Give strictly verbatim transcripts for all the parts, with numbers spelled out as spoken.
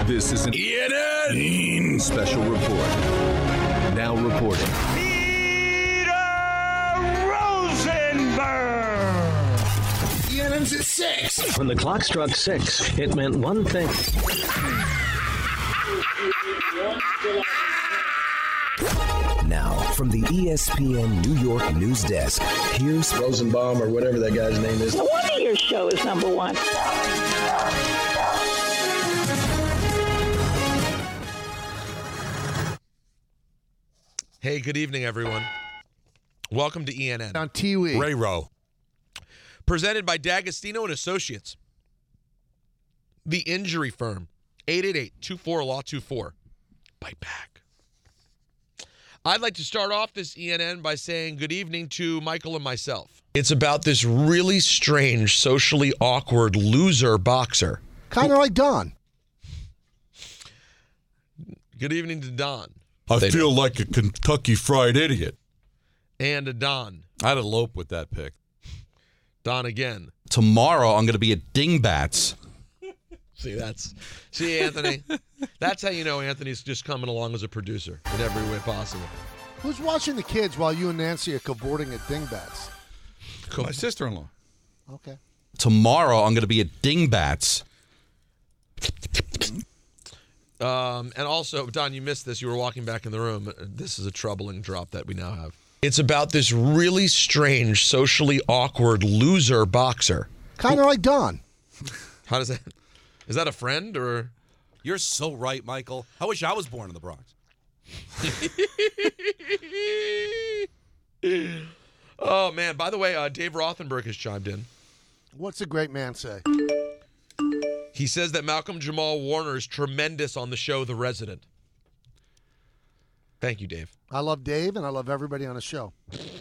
This is an E N N special report. Now reporting. Peter Rosenberg! E N N's at six. When the clock struck six, it meant one thing. Now, from the E S P N New York news desk, here's Rosenbaum or whatever that guy's name is. No wonder your show is number one. Hey, good evening, everyone. Welcome to E N N. On T V. Ray Rowe. Presented by D'Agostino and Associates. The Injury Firm. eight eight eight, two four, L A W two four. Bite back. I'd like to start off this E N N by saying good evening to Michael and myself. It's about this really strange, socially awkward loser boxer. Kind of like Don. Good evening to Don. I They feel know. like a Kentucky Fried Idiot. And to Don. I'd elope with that pick. Don again. Tomorrow, I'm going to be at Dingbats. See, that's see, Anthony. That's how you know Anthony's just coming along as a producer in every way possible. Who's watching the kids while you and Nancy are cavorting at Dingbats? Cool. My sister-in-law. Okay. Tomorrow, I'm going to be at Dingbats. Um, and also, Don, you missed this. You were walking back in the room. This is a troubling drop that we now have. It's about this really strange, socially awkward loser boxer. Kind of like Don. How does that? Is that a friend or? You're so right, Michael. I wish I was born in the Bronx. Oh, man. By the way, uh, Dave Rothenberg has chimed in. What's a great man say? He says that Malcolm Jamal Warner is tremendous on the show The Resident. Thank you, Dave. I love Dave, and I love everybody on the show.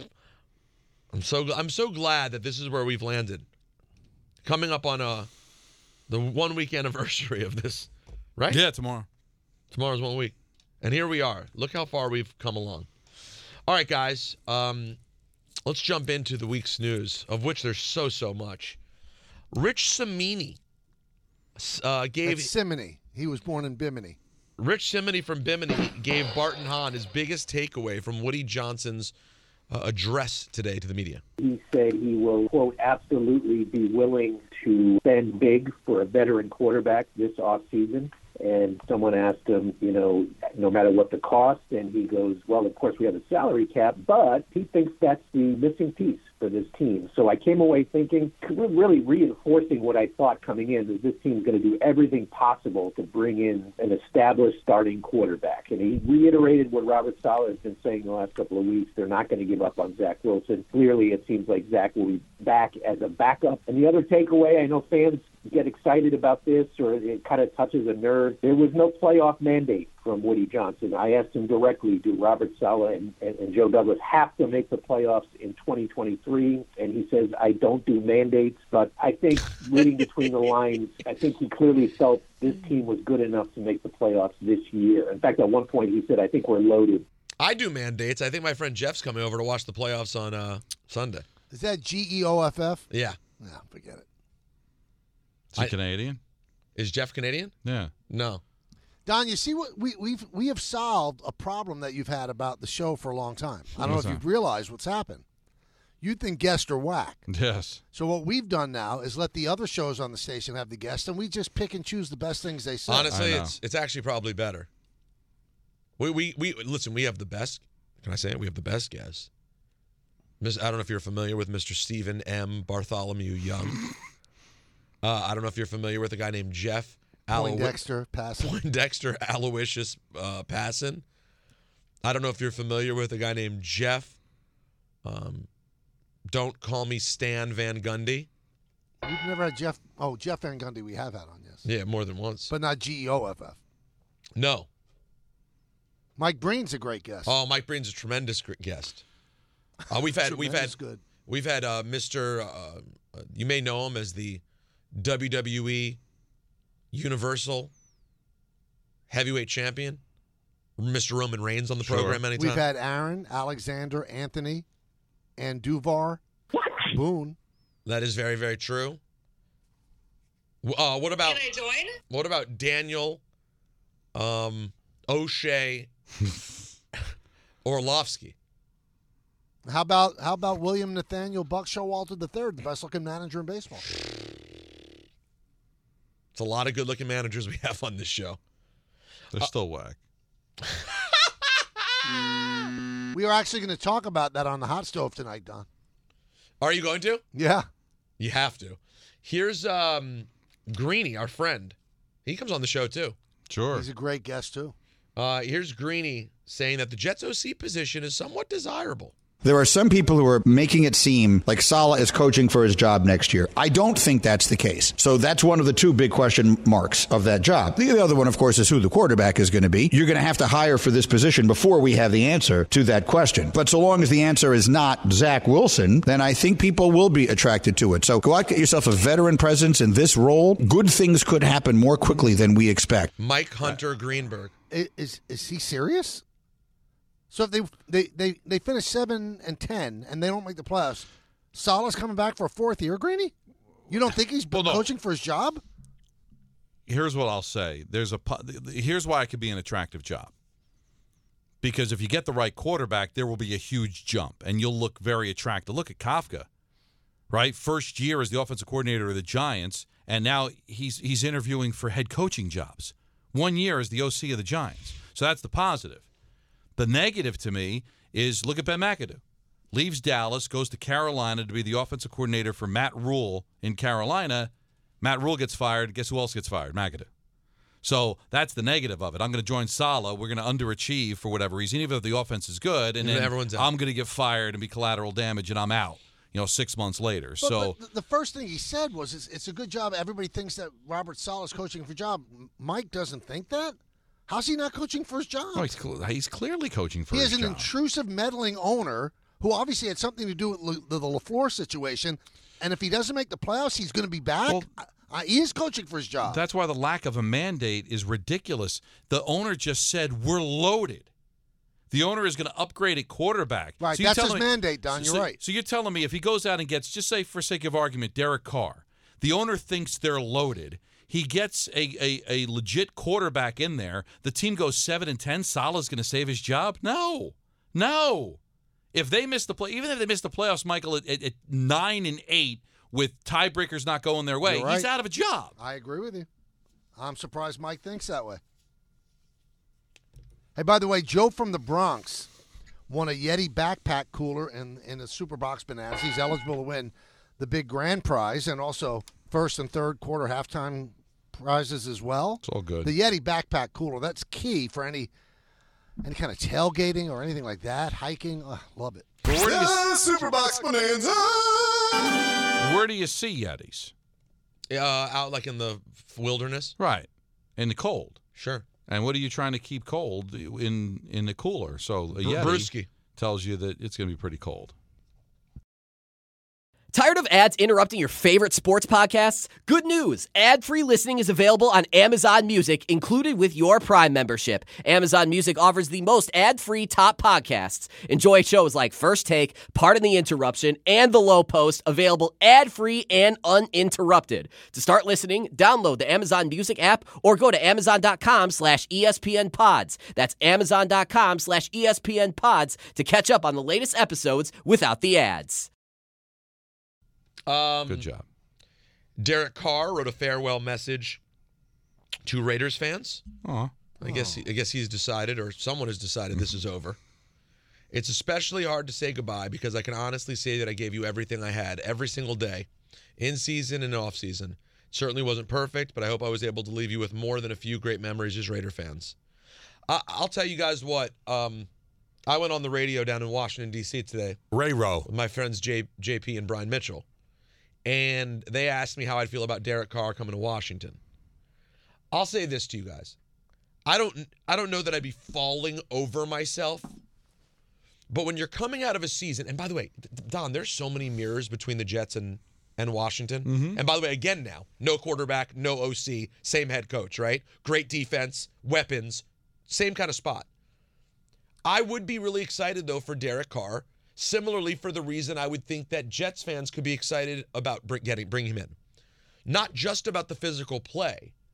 I'm so I'm so glad that this is where we've landed. Coming up on uh the one week anniversary of this, right? Yeah, tomorrow. Tomorrow's one week. And here we are. Look how far we've come along. All right, guys. Um, let's jump into the week's news, of which there's so, so much. Rich Cimini uh, gave... That's Simony. He was born in Bimini. Rich Cimini from Bimini gave Barton Hahn his biggest takeaway from Woody Johnson's uh, address today to the media. He said he will, quote, absolutely be willing to spend big for a veteran quarterback this offseason. And someone asked him, you know, no matter what the cost, and he goes, well, of course we have a salary cap, but he thinks that's the missing piece for this team. So I came away thinking, really reinforcing what I thought coming in, is this team's going to do everything possible to bring in an established starting quarterback. And he reiterated what Robert Saleh has been saying the last couple of weeks. They're not going to give up on Zach Wilson. Clearly, it seems like Zach will be back as a backup. And the other takeaway, I know fans get excited about this, or it kind of touches a nerve. There was no playoff mandate from Woody Johnson. I asked him directly, do Robert Saleh and, and, and Joe Douglas have to make the playoffs in twenty twenty-three? And he says, I don't do mandates. But I think, reading between the lines, I think he clearly felt this team was good enough to make the playoffs this year. In fact, at one point he said, I think we're loaded. I do mandates. I think my friend Jeff's coming over to watch the playoffs on uh, Sunday. Is that G E O F F? Yeah. No, forget it. Is he I- Canadian? Is Jeff Canadian? Yeah. No. Don, you see what we we've we have solved a problem that you've had about the show for a long time. I don't know What's if that? you've realized what's happened. You think guests are whack. Yes. So what we've done now is let the other shows on the station have the guests, and we just pick and choose the best things they say. Honestly, I know. it's it's actually probably better. We we we listen. We have the best. Can I say it? We have the best guests. Miss, I don't know if you're familiar with Mister Stephen M. Bartholomew Young. uh, I don't know if you're familiar with a guy named Jeff Alois- Poindexter, Passon. Poindexter Aloysius uh, Passon. I don't know if you're familiar with a guy named Jeff. Um, don't call me Stan Van Gundy. We've never had Jeff. Oh, Jeff Van Gundy we have had on, yes. Yeah, more than once. But not G E O F F. No. Mike Breen's a great guest. Oh, Mike Breen's a tremendous gr- guest. Uh, we've had we've had Tremendous good. we've had uh, Mister Uh, uh, you may know him as the W W E Universal Heavyweight Champion, Mister Roman Reigns on the Sure. program anytime. We've had Aaron, Alexander, Anthony, and Duvar, Boone. That is very very true. Uh, what about Can I join? what about Daniel Um, O'Shea, Orlovsky. How about how about William Nathaniel Buck Showalter the third, the best-looking manager in baseball? It's a lot of good-looking managers we have on this show. They're uh, still whack. We are actually going to talk about that on the hot stove tonight, Don. Are you going to? Yeah. You have to. Here's um, Greeny, our friend. He comes on the show, too. Sure. He's a great guest, too. Uh, here's Greeny saying that the Jets O C position is somewhat desirable. There are some people who are making it seem like Saleh is coaching for his job next year. I don't think that's the case. So that's one of the two big question marks of that job. The other one, of course, is who the quarterback is going to be. You're going to have to hire for this position before we have the answer to that question. But so long as the answer is not Zach Wilson, then I think people will be attracted to it. So go out, get yourself a veteran presence in this role. Good things could happen more quickly than we expect. Mike Hunter Greenberg. Is is he serious? So if they they, they, they finish seven and ten and they don't make the playoffs, Saleh's coming back for a fourth year, Greeny? You don't think he's well, no. coaching for his job? Here's what I'll say. There's a here's why it could be an attractive job. Because if you get the right quarterback, there will be a huge jump, and you'll look very attractive. Look at Kafka, right? First year as the offensive coordinator of the Giants, and now he's he's interviewing for head coaching jobs. One year as the O C of the Giants. So that's the positive. The negative to me is look at Ben McAdoo. Leaves Dallas, goes to Carolina to be the offensive coordinator for Matt Rule in Carolina. Matt Rule gets fired. Guess who else gets fired? McAdoo. So that's the negative of it. I'm going to join Saleh. We're going to underachieve for whatever reason, even if the offense is good. And then everyone's out. I'm going to get fired and be collateral damage, and I'm out, you know, six months later. But, so but the first thing he said was it's, it's a good job. Everybody thinks that Robert Saleh's coaching for a job. Mike doesn't think that? How's he not coaching for his job? no, he's, cl- he's clearly coaching for he his has an job. intrusive, meddling owner who obviously had something to do with Le- the, the LaFleur situation. And if he doesn't make the playoffs, he's going to be back. Well, uh, he is coaching for his job. That's why the lack of a mandate is ridiculous. The owner just said, we're loaded. The owner is going to upgrade a quarterback. Right, so you're that's his telling me- mandate, Don. You're so, right. So you're telling me if he goes out and gets, just say for sake of argument, Derek Carr, the owner thinks they're loaded. He gets a, a, a legit quarterback in there. The team goes seven and ten. Saleh's going to save his job? No, no. If they miss the play, even if they miss the playoffs, Michael, at, at, at nine and eight with tiebreakers not going their way, You're right. he's out of a job. I agree with you. I'm surprised Mike thinks that way. Hey, by the way, Joe from the Bronx won a Yeti backpack cooler in, in the Superbox Bananas. He's eligible to win the big grand prize and also first and third quarter halftime prizes as well. It's all good. The Yeti backpack cooler, that's key for any any kind of tailgating or anything like that, hiking. Oh, love it. But where, do you, Superbox Bonanza. where do you see Yetis? Uh, out like in the wilderness? Right. In the cold. Sure. And what are you trying to keep cold in, in the cooler? So a Yeti Brewski tells you that it's going to be pretty cold. Tired of ads interrupting your favorite sports podcasts? Good news! Ad-free listening is available on Amazon Music, included with your Prime membership. Amazon Music offers the most ad-free top podcasts. Enjoy shows like First Take, Pardon the Interruption, and The Low Post, available ad-free and uninterrupted. To start listening, download the Amazon Music app or go to amazon.com slash ESPN pods. That's amazon.com slash ESPN pods to catch up on the latest episodes without the ads. Um, Good job. Derek Carr wrote a farewell message to Raiders fans. Aw. I guess he, I guess he's decided, or someone has decided, this is over. It's especially hard to say goodbye because I can honestly say that I gave you everything I had every single day, in season and off season. It certainly wasn't perfect, but I hope I was able to leave you with more than a few great memories as Raider fans. I, I'll tell you guys what. Um, I went on the radio down in Washington, D C today. Ray Rowe. With my friends J, JP and Brian Mitchell. And they asked me how I'd feel about Derek Carr coming to Washington. I'll say this to you guys. I don't I don't know that I'd be falling over myself. But when you're coming out of a season, and by the way, Don, there's so many mirrors between the Jets and, and Washington. Mm-hmm. And by the way, again now, no quarterback, no O C, same head coach, right? Great defense, weapons, same kind of spot. I would be really excited, though, for Derek Carr. Similarly, for the reason I would think that Jets fans could be excited about bring, getting bring him in. Not just about the physical play,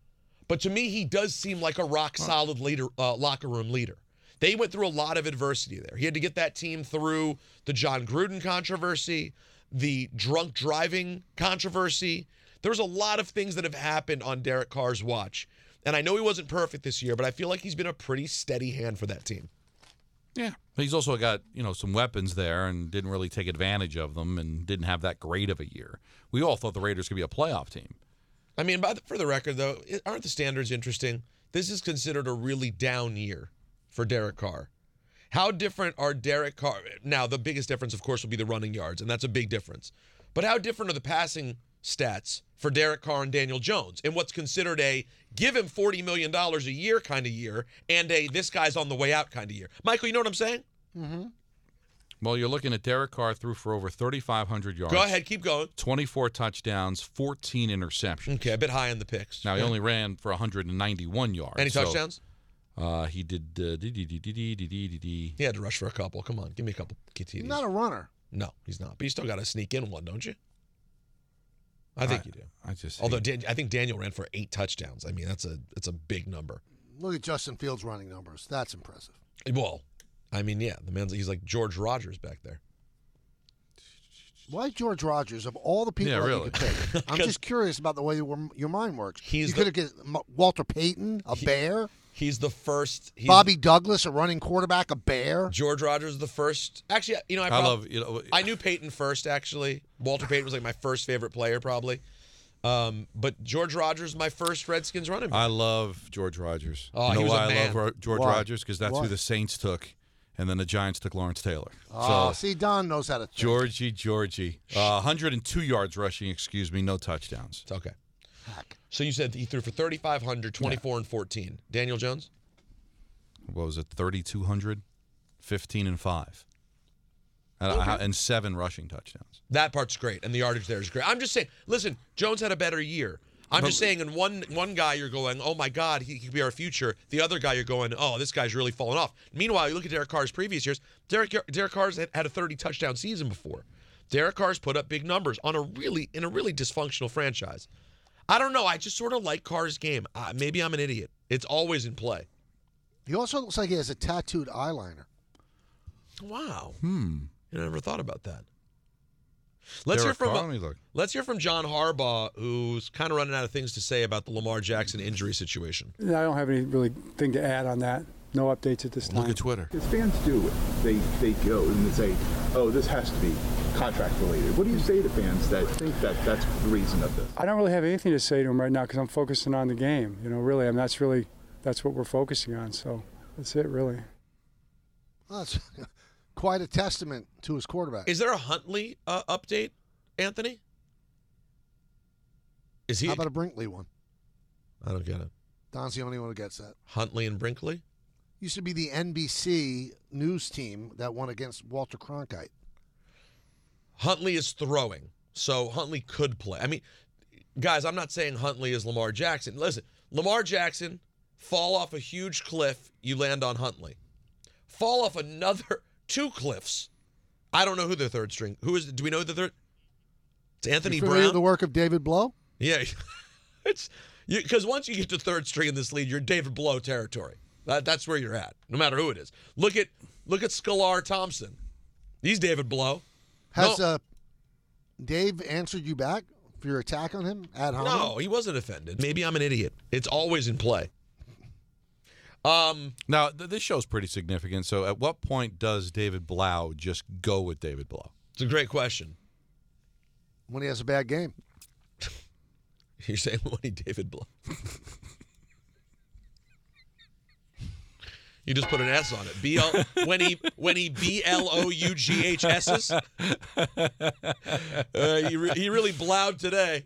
But to me, he does seem like a rock-solid leader, uh, locker room leader. They went through a lot of adversity there. He had to get that team through the John Gruden controversy, the drunk driving controversy. There's a lot of things that have happened on Derek Carr's watch. And I know he wasn't perfect this year, but I feel like he's been a pretty steady hand for that team. Yeah. He's also got, you know, some weapons there and didn't really take advantage of them and didn't have that great of a year. We all thought the Raiders could be a playoff team. I mean, by the, for the record, though, aren't the standards interesting? This is considered a really down year for Derek Carr. How different are Derek Carr? Now, the biggest difference, of course, will be the running yards, and that's a big difference. But how different are the passing stats for Derek Carr and Daniel Jones in what's considered a give him forty million dollars a year kind of year and a this guy's on the way out kind of year? Michael, you know what I'm saying? Mm-hmm. Well, you're looking at Derek Carr threw for over thirty-five hundred yards. Go ahead, keep going. twenty-four touchdowns, fourteen interceptions. Okay, a bit high in the picks. Now, he yeah. only ran for one hundred ninety-one yards. Any so, touchdowns? Uh, he did. Uh, dee, dee, dee, dee, dee, dee, dee, dee. He had to rush for a couple. Come on, give me a couple. He's not a runner. No, he's not. But you still got to sneak in one, don't you? I think I, you do. I just. Although hate- Dan, I think Daniel ran for eight touchdowns. I mean, that's a that's a big number. Look at Justin Fields' running numbers. That's impressive. Well, I mean, yeah, the man's he's like George Rogers back there. Why George Rogers, of all the people Yeah, that really. you could pick? I'm just curious about the way your, your mind works. He's you the- could have get Walter Payton, a He- Bear. He's the first. He's, Bobby Douglas, a running quarterback, a Bear. George Rogers is the first. Actually, you know, I, I prob- love. You know, I knew Peyton first. Actually, Walter Payton was like my first favorite player, probably. Um, but George Rogers, is my first Redskins running back. I love George Rogers. Oh, you know he was why a I man. love Ro- George Why? Rogers? Because that's Why? who the Saints took, and then the Giants took Lawrence Taylor. Oh, so, see, Don knows how to think. Georgie, Georgie. Uh, one hundred two yards rushing, excuse me, no touchdowns. It's okay. Heck. So you said he threw for thirty-five hundred, twenty-four and fourteen. Daniel Jones? What was it, thirty-two hundred? fifteen and five. And, uh, and seven rushing touchdowns. That part's great, and the yardage there is great. I'm just saying, listen, Jones had a better year. I'm just saying, in one one guy you're going, oh my God, he could be our future. The other guy you're going, oh, this guy's really fallen off. Meanwhile, you look at Derek Carr's previous years. Derek Derek Carr's had had a thirty touchdown season before. Derek Carr's put up big numbers on a really in a really dysfunctional franchise. I don't know. I just sort of like Carr's game. Uh, maybe I'm an idiot. It's always in play. He also looks like he has a tattooed eyeliner. Wow. Hmm. I never thought about that. Let's Derek hear from Carr, let me look. Let's hear from John Harbaugh, who's kind of running out of things to say about the Lamar Jackson injury situation. I don't have any really thing to add on that. No updates at this time. Look at Twitter. As fans do, they they go and they say, "Oh, this has to be contract related." What do you say to fans that think that that's the reason of this? I don't really have anything to say to him right now because I'm focusing on the game. You know, really, I mean, that's really that's what we're focusing on. So that's it, really. Well, that's quite a testament to his quarterback. Is there a Huntley uh, update, Anthony? Is he? How about a Brinkley one? I don't get it. Don's the only one who gets that. Huntley and Brinkley? Used to be the N B C news team that won against Walter Cronkite. Huntley is throwing, so Huntley could play. I mean, guys, I'm not saying Huntley is Lamar Jackson. Listen, Lamar Jackson, fall off a huge cliff, you land on Huntley. Fall off another two cliffs. I don't know who the third string. Who is? Do we know the third? It's Anthony You familiar Brown. with the work of David Blow? Yeah, it's because once you get to third string in this league, you're David Blow territory. That, that's where you're at, no matter who it is. Look at look at Scalar Thompson. He's David Blow. Has no, uh, Dave answered you back for your attack on him at home? no, he wasn't offended. Maybe I'm an idiot. It's always in play. Um, now, th- this show's pretty significant. So at what point does David Blau just go with David Blau? It's a great question. When he has a bad game. You're saying when he David Blow. You just put an S on it. B L when he when he B L O U G H S's. Uh, he, re, he really blowed today.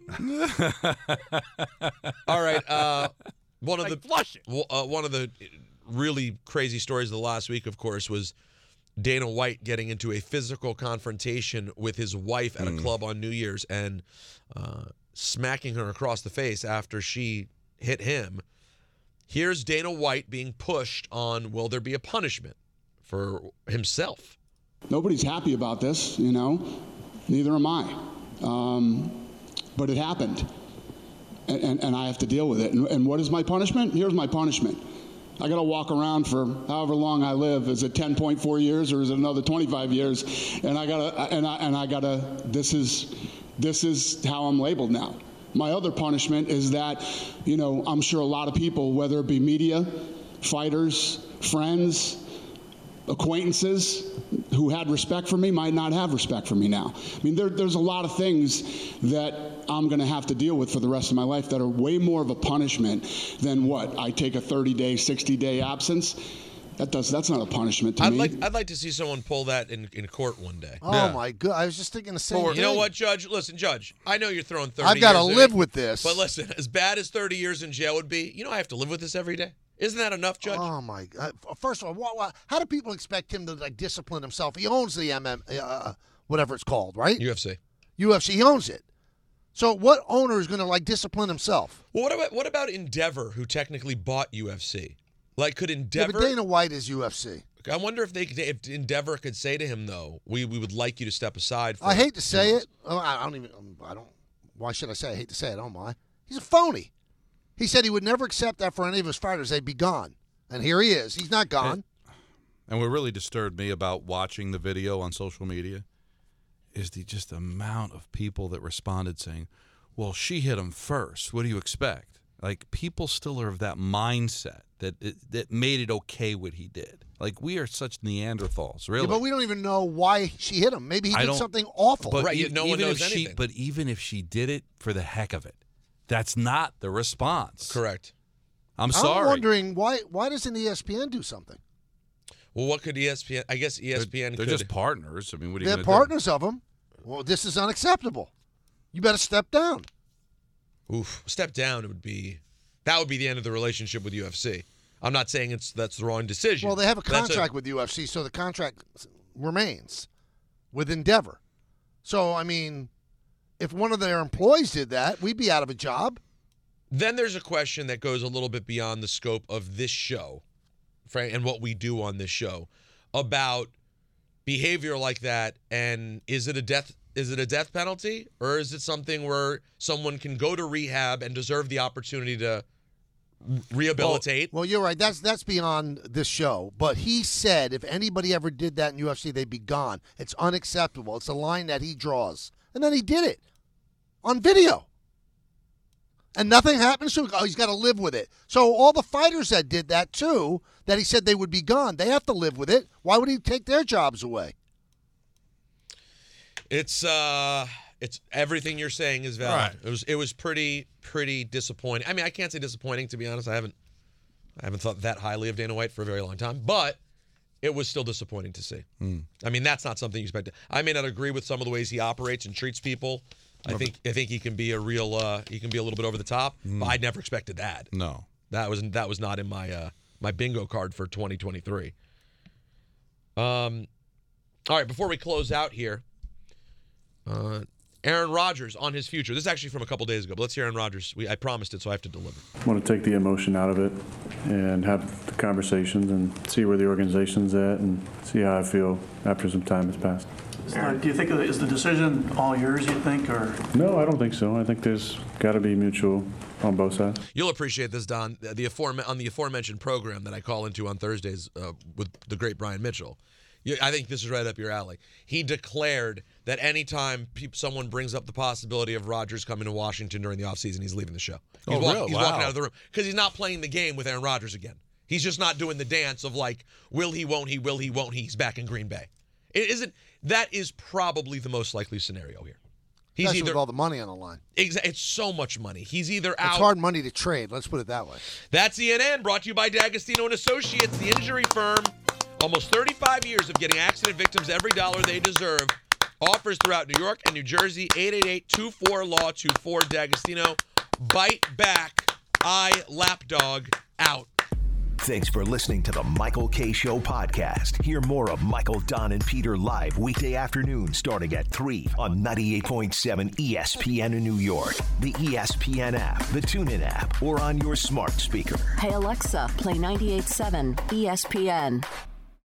All right. Uh, one of Like the flushing. well, uh, one of the really crazy stories of the last week, of course, was Dana White getting into a physical confrontation with his wife at a club on New Year's and uh, smacking her across the face after she hit him. Here's Dana White being pushed on, will there be a punishment for himself? Nobody's happy about this, you know. Neither am I. Um, but it happened. and, and, and I have to deal with it. And, and what is my punishment? Here's my punishment. I got to walk around for however long I live. Is it ten point four years or is it another twenty-five years? And I got to, and I, and I got to, this is, this is how I'm labeled now. My other punishment is that, you know, I'm sure a lot of people, whether it be media, fighters, friends, acquaintances who had respect for me might not have respect for me now. I mean, there, there's a lot of things that I'm going to have to deal with for the rest of my life that are way more of a punishment than what? I take a thirty-day, sixty-day absence? That does, that's not a punishment to I'd me. like I'd like to see someone pull that in, in court one day. Oh, yeah. my God. I was just thinking the same Or, thing. You know what, Judge? Listen, Judge, I know you're throwing thirty I've got to years live in, with this. But listen, as bad as thirty years in jail would be, you know I have to live with this every day? Isn't that enough, Judge? Oh, my God. First of all, what, what, how do people expect him to like discipline himself? He owns the M M, uh, whatever it's called, right? U F C. U F C, he owns it. So what owner is going to like discipline himself? Well, what about what about Endeavor, who technically bought U F C? Like, could Endeavor? Yeah, but Dana White is U F C. I wonder if they could, if Endeavor could say to him, though, we we would like you to step aside. For I hate to say it. Oh, I don't even. I don't. Why should I say? I hate to say it. I don't mind. He's a phony. He said he would never accept that for any of his fighters. They'd be gone, and here he is. He's not gone. And what really disturbed me about watching the video on social media is the just amount of people that responded saying, well, she hit him first. What do you expect? Like, people still are of that mindset that it, that made it okay what he did. Like, we are such Neanderthals, really. Yeah, but we don't even know why she hit him. Maybe he I did don't- something awful. But Right, e- no one even knows if she, anything. But even if she did it for the heck of it, that's not the response. Correct. I'm sorry. I'm wondering why. Why doesn't E S P N do something? Well, what could E S P N? I guess E S P N They're could. just partners. I mean, what are you They're going to partners of him. Well, this is unacceptable. You better step down. Oof, step down. It would be that would be the end of the relationship with U F C. I'm not saying it's that's the wrong decision. Well, they have a That's contract with U F C, so the contract remains with Endeavor. So, I mean, if one of their employees did that, we'd be out of a job. Then there's a question that goes a little bit beyond the scope of this show, Frank, and what we do on this show about behavior like that. And is it a death? Is it a death penalty, or is it something where someone can go to rehab and deserve the opportunity to rehabilitate? Well, well, you're right. That's that's beyond this show. But he said if anybody ever did that in U F C, they'd be gone. It's unacceptable. It's a line that he draws. And then he did it on video. And nothing happens to him. Oh, he's got to live with it. So all the fighters that did that, too, that he said they would be gone, they have to live with it. Why would he take their jobs away? It's uh, it's everything you're saying is valid. Right. It was it was pretty pretty disappointing. I mean, I can't say disappointing, to be honest. I haven't I haven't thought that highly of Dana White for a very long time, but it was still disappointing to see. Mm. I mean, that's not something you expect. I may not agree with some of the ways he operates and treats people. I think I think he can be a real uh, he can be a little bit over the top, Mm. but I never expected that. No, that was that was not in my uh, my bingo card for twenty twenty-three. Um, all right, before we close out here, uh, Aaron Rodgers on his future. This is actually from a couple days ago, but let's hear Aaron Rodgers. We, I promised it, so I have to deliver. I want to take the emotion out of it and have the conversations and see where the organization's at and see how I feel after some time has passed. Uh, do you think is the decision all yours, you think, or? No, I don't think so. I think there's got to be mutual on both sides. You'll appreciate this, Don. The afore, on the aforementioned program that I call into on Thursdays uh, with the great Brian Mitchell. You, I think this is right up your alley. He declared that anytime people, someone brings up the possibility of Rodgers coming to Washington during the offseason, he's leaving the show. He's, Oh, walk, really? he's Wow. walking out of the room because he's not playing the game with Aaron Rodgers again. He's just not doing the dance of like, will he, won't he, will he, won't he. He's back in Green Bay. It isn't. That is probably the most likely scenario here. He's Especially either with all the money on the line. exa- It's so much money. He's either out. It's hard money to trade. Let's put it that way. That's E N N, brought to you by D'Agostino and Associates, the injury firm. Almost thirty-five years of getting accident victims every dollar they deserve. Offers throughout New York and New Jersey. eight eight eight, two four, L A W, two four, D'Agostino. Bite back. I lapdog out. Thanks for listening to the Michael K. Show podcast. Hear more of Michael, Don, and Peter live weekday afternoon starting at three on ninety-eight point seven E S P N in New York, the E S P N app, the TuneIn app, or on your smart speaker. Hey Alexa, play ninety-eight point seven E S P N.